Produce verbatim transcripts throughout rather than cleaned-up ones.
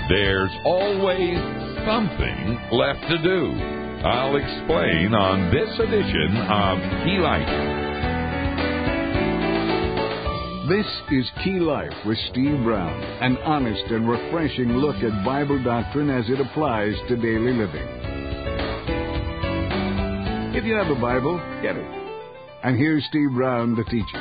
There's always something left to do. I'll explain on this edition of Key Life. This is Key Life with Steve Brown, an honest and refreshing look at Bible doctrine as it applies to daily living. If you have a Bible, get it. And here's Steve Brown, the teacher.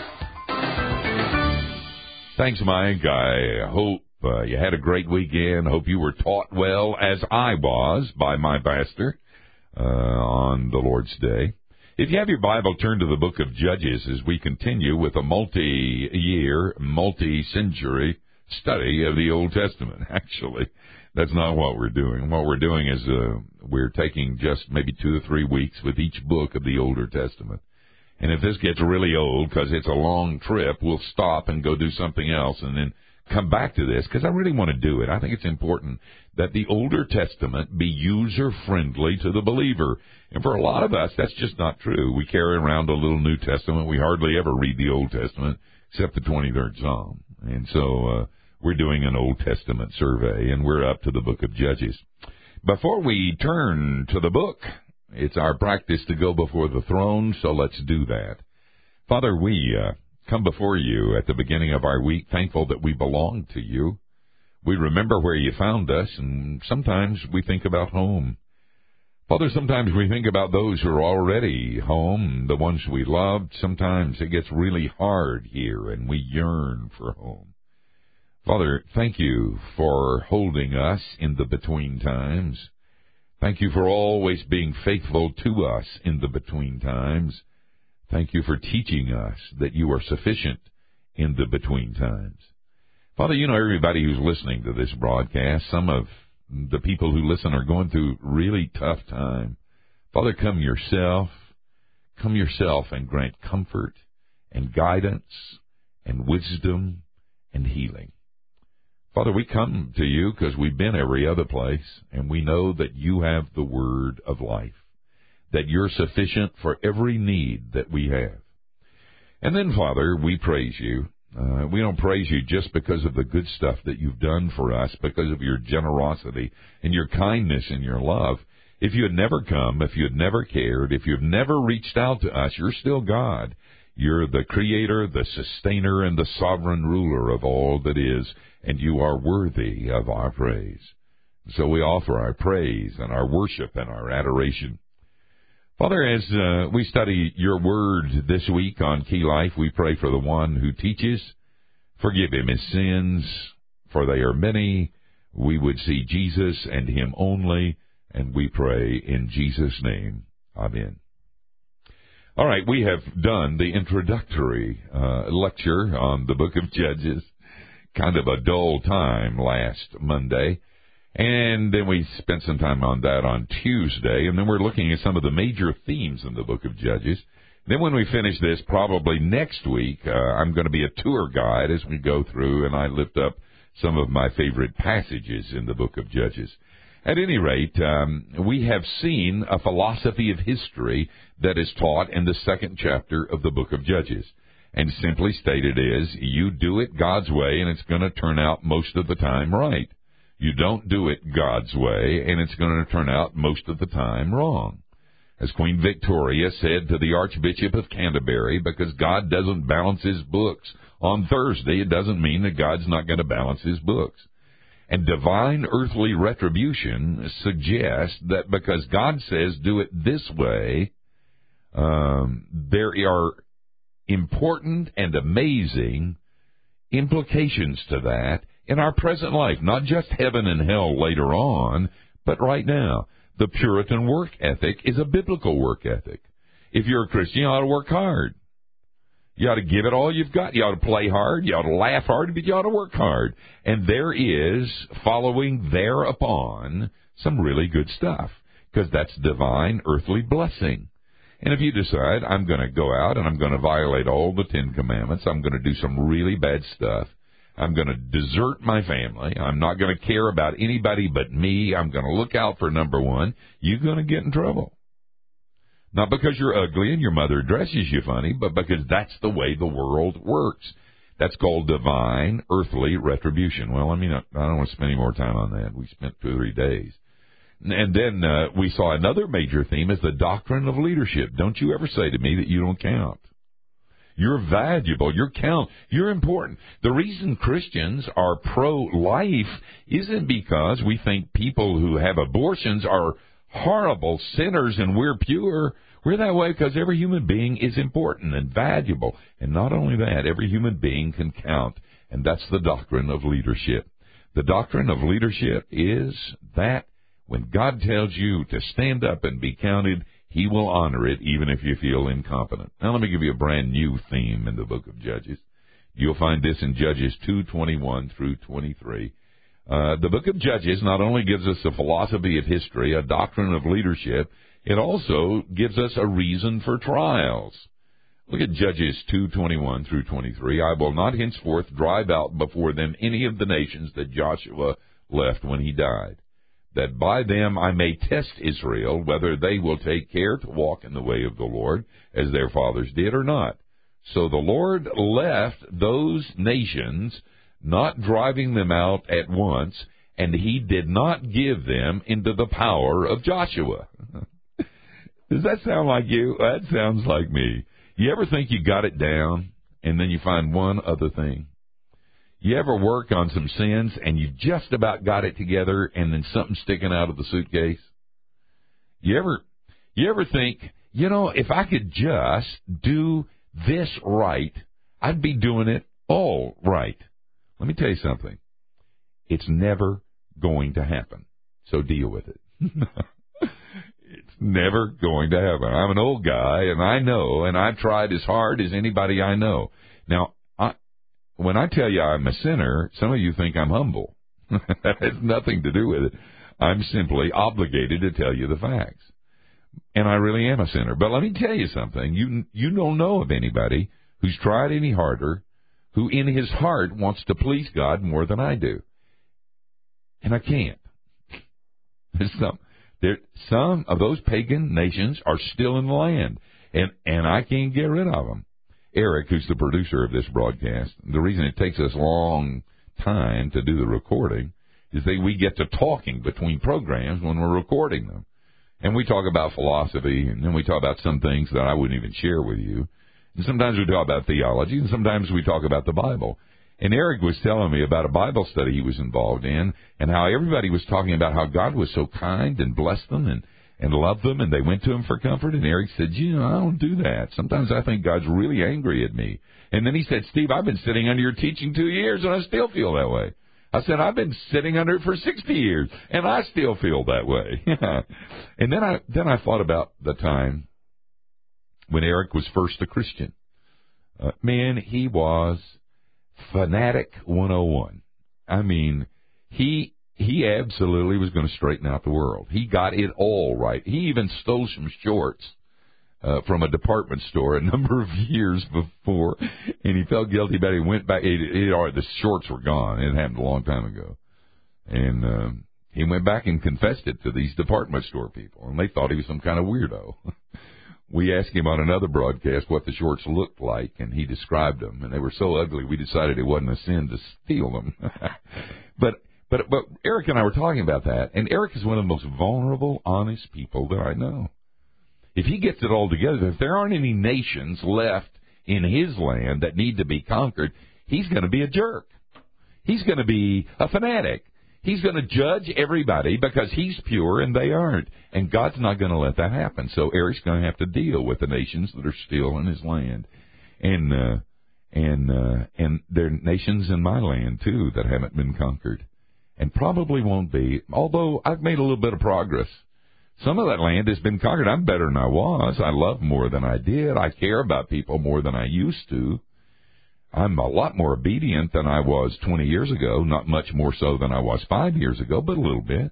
Thanks, Mike. I hope uh, you had a great weekend. Hope you were taught well, as I was, by my pastor uh, on the Lord's Day. If you have your Bible, turn to the book of Judges as we continue with a multi-year, multi-century study of the Old Testament. Actually, that's not what we're doing. What we're doing is uh, we're taking just maybe two to three weeks with each book of the Older Testament. And if this gets really old, because it's a long trip, we'll stop and go do something else and then come back to this, because I really want to do it. I think it's important that the Older Testament be user-friendly to the believer. And for a lot of us, that's just not true. We carry around a little New Testament. We hardly ever read the Old Testament, except the twenty-third Psalm. And so uh, we're doing an Old Testament survey, and we're up to the book of Judges. Before we turn to the book, it's our practice to go before the throne, so let's do that. Father, we uh, come before you at the beginning of our week, thankful that we belong to you. We remember where you found us, and sometimes we think about home. Father, sometimes we think about those who are already home, the ones we loved. Sometimes it gets really hard here, and we yearn for home. Father, thank you for holding us in the between times. Thank you for always being faithful to us in the between times. Thank you for teaching us that you are sufficient in the between times. Father, you know everybody who's listening to this broadcast, some of the people who listen are going through really tough time. Father, come yourself. Come yourself and grant comfort and guidance and wisdom and healing. Father, we come to you because we've been every other place, and we know that you have the word of life, that you're sufficient for every need that we have. And then, Father, we praise you. Uh, we don't praise you just because of the good stuff that you've done for us, because of your generosity and your kindness and your love. If you had never come, if you had never cared, if you've never reached out to us, you're still God. You're the creator, the sustainer, and the sovereign ruler of all that is, and you are worthy of our praise. So we offer our praise and our worship and our adoration. Father, as uh, we study your word this week on Key Life, we pray for the one who teaches. Forgive him his sins, for they are many. We would see Jesus and him only, and we pray in Jesus' name. Amen. All right, we have done the introductory uh, lecture on the book of Judges. Kind of a dull time last Monday. And then we spent some time on that on Tuesday. And then we're looking at some of the major themes in the book of Judges. Then when we finish this, probably next week, uh, I'm going to be a tour guide as we go through, and I lift up some of my favorite passages in the book of Judges. At any rate, um, we have seen a philosophy of history that is taught in the second chapter of the book of Judges. And simply stated is, you do it God's way, and it's going to turn out most of the time right. You don't do it God's way, and it's going to turn out most of the time wrong. As Queen Victoria said to the Archbishop of Canterbury, because God doesn't balance his books on Thursday, it doesn't mean that God's not going to balance his books. And divine earthly retribution suggests that because God says do it this way, um, there are important and amazing implications to that in our present life, not just heaven and hell later on, but right now. The Puritan work ethic is a biblical work ethic. If you're a Christian, you ought to work hard. You ought to give it all you've got. You ought to play hard. You ought to laugh hard, but you ought to work hard. And there is, following thereupon, some really good stuff, because that's divine earthly blessing. And if you decide, I'm going to go out and I'm going to violate all the Ten Commandments, I'm going to do some really bad stuff, I'm going to desert my family, I'm not going to care about anybody but me, I'm going to look out for number one, you're going to get in trouble. Not because you're ugly and your mother dresses you funny, but because that's the way the world works. That's called divine earthly retribution. Well, I mean, I don't want to spend any more time on that. We spent two or three days. And then uh, we saw another major theme is the doctrine of leadership. Don't you ever say to me that you don't count. You're valuable. You're count. You're important. The reason Christians are pro-life isn't because we think people who have abortions are horrible sinners and we're pure. We're that way because every human being is important and valuable. And not only that, every human being can count. And that's the doctrine of leadership. The doctrine of leadership is that when God tells you to stand up and be counted, He will honor it even if you feel incompetent. Now let me give you a brand new theme in the book of Judges. You'll find this in Judges two twenty-one through twenty-three. Uh, the book of Judges not only gives us a philosophy of history, a doctrine of leadership, it also gives us a reason for trials. Look at Judges two twenty-one through twenty-three. I will not henceforth drive out before them any of the nations that Joshua left when he died, that by them I may test Israel, whether they will take care to walk in the way of the Lord, as their fathers did or not. So the Lord left those nations, not driving them out at once, and He did not give them into the power of Joshua. Does that sound like you? That sounds like me. You ever think you got it down, and then you find one other thing? You ever work on some sins and you just about got it together and then something's sticking out of the suitcase? You ever you ever think, you know, if I could just do this right, I'd be doing it all right. Let me tell you something. It's never going to happen. So deal with it. It's never going to happen. I'm an old guy and I know, and I've tried as hard as anybody I know. Now, when I tell you I'm a sinner, some of you think I'm humble. That has nothing to do with it. I'm simply obligated to tell you the facts. And I really am a sinner. But let me tell you something. You you don't know of anybody who's tried any harder, who in his heart wants to please God more than I do. And I can't. There's some, there, some of those pagan nations are still in the land, and, and I can't get rid of them. Eric, who's the producer of this broadcast, the reason it takes us a long time to do the recording is that we get to talking between programs when we're recording them. And we talk about philosophy, and then we talk about some things that I wouldn't even share with you. And sometimes we talk about theology, and sometimes we talk about the Bible. And Eric was telling me about a Bible study he was involved in and how everybody was talking about how God was so kind and blessed them and and loved them, and they went to Him for comfort, and Eric said, you know, I don't do that. Sometimes I think God's really angry at me. And then he said, Steve, I've been sitting under your teaching two years, and I still feel that way. I said, I've been sitting under it for sixty years, and I still feel that way. And then I then I thought about the time when Eric was first a Christian. Uh, man, he was fanatic one oh one. I mean, he... He absolutely was going to straighten out the world. He got it all right. He even stole some shorts uh, from a department store a number of years before, and he felt guilty about it. He went back. It, it, it, the shorts were gone. It happened a long time ago. And um, he went back and confessed it to these department store people, and they thought he was some kind of weirdo. We asked him on another broadcast what the shorts looked like, and he described them, and they were so ugly we decided it wasn't a sin to steal them. But But but Eric and I were talking about that, and Eric is one of the most vulnerable, honest people that I know. If he gets it all together, if there aren't any nations left in his land that need to be conquered, he's going to be a jerk. He's going to be a fanatic. He's going to judge everybody because he's pure and they aren't. And God's not going to let that happen. So Eric's going to have to deal with the nations that are still in his land. And uh, and uh, and there are nations in my land, too, that haven't been conquered. And probably won't be, although I've made a little bit of progress. Some of that land has been conquered. I'm better than I was. I love more than I did. I care about people more than I used to. I'm a lot more obedient than I was twenty years ago, not much more so than I was five years ago, but a little bit.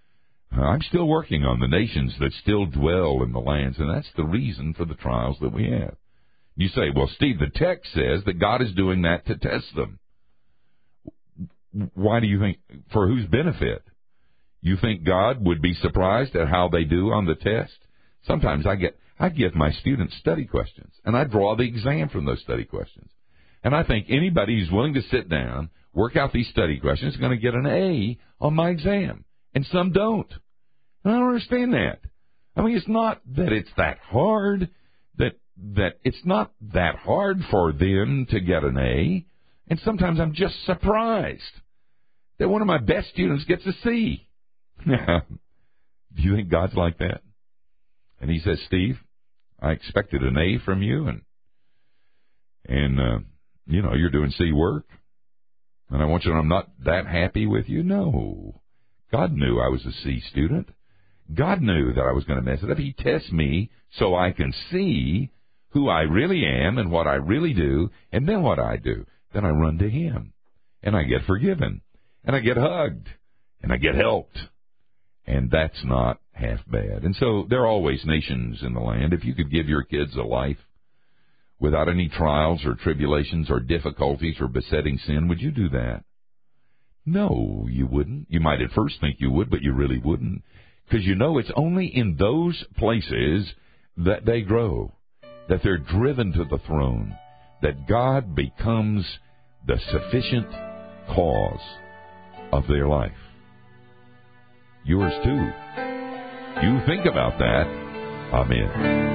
I'm still working on the nations that still dwell in the lands, and that's the reason for the trials that we have. You say, well, Steve, the text says that God is doing that to test them. Why do you think, for whose benefit? You think God would be surprised at how they do on the test? Sometimes I get, I give my students study questions, and I draw the exam from those study questions. And I think anybody who's willing to sit down, work out these study questions, is going to get an A on my exam. And some don't. And I don't understand that. I mean, it's not that it's that hard, that that it's not that hard for them to get an A. And sometimes I'm just surprised that one of my best students gets a C. Do you think God's like that? And he says, Steve, I expected an A from you, and, and uh, you know, you're doing C work. And I want you to know I'm not that happy with you. No. God knew I was a C student. God knew that I was going to mess it up. He tests me so I can see who I really am and what I really do, and then what I do. Then I run to him, and I get forgiven, and I get hugged, and I get helped. And that's not half bad. And so there are always nations in the land. If you could give your kids a life without any trials or tribulations or difficulties or besetting sin, would you do that? No, you wouldn't. You might at first think you would, but you really wouldn't. Because you know it's only in those places that they grow, that they're driven to the throne, that God becomes the sufficient cause of their life. Yours too. You think about that. Amen.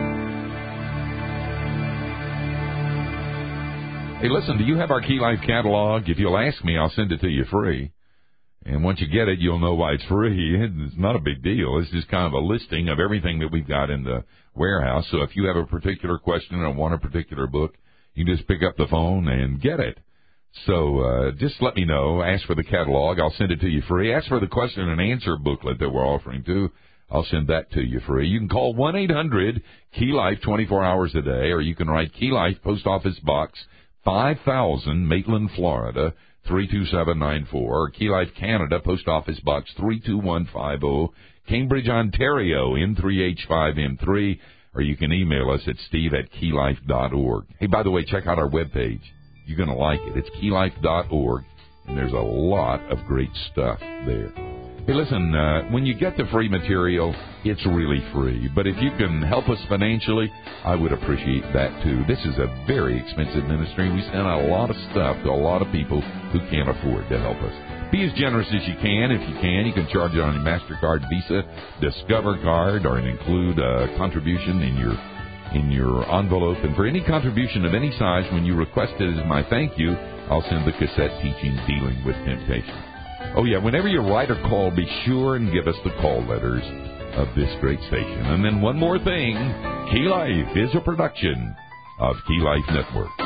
Hey, listen, do you have our Key Life catalog? If you'll ask me, I'll send it to you free. And once you get it, you'll know why it's free. It's not a big deal. It's just kind of a listing of everything that we've got in the warehouse. So if you have a particular question or want a particular book, you just pick up the phone and get it. So uh, just let me know. Ask for the catalog. I'll send it to you free. Ask for the question and answer booklet that we're offering, too. I'll send that to you free. You can call one eight hundred Key Life twenty-four hours a day, or you can write Key Life, Post Office Box five thousand, Maitland, Florida, three two seven nine four, or Key Life Canada, Post Office Box three two one five zero, Cambridge, Ontario, N three H five M three, or you can email us at steve at key life dot org. Hey, by the way, check out our webpage. You're going to like it. It's key life dot org, and there's a lot of great stuff there. Hey, listen, uh, when you get the free material, it's really free. But if you can help us financially, I would appreciate that, too. This is a very expensive ministry. We send out a lot of stuff to a lot of people who can't afford to help us. Be as generous as you can. If you can, you can charge it on your MasterCard, Visa, Discover card, or include a contribution in your in your envelope. And for any contribution of any size, when you request it as my thank you, I'll send the cassette teaching Dealing with Temptation. Oh, yeah, whenever you write or call, be sure and give us the call letters of this great station. And then one more thing, Key Life is a production of Key Life Network.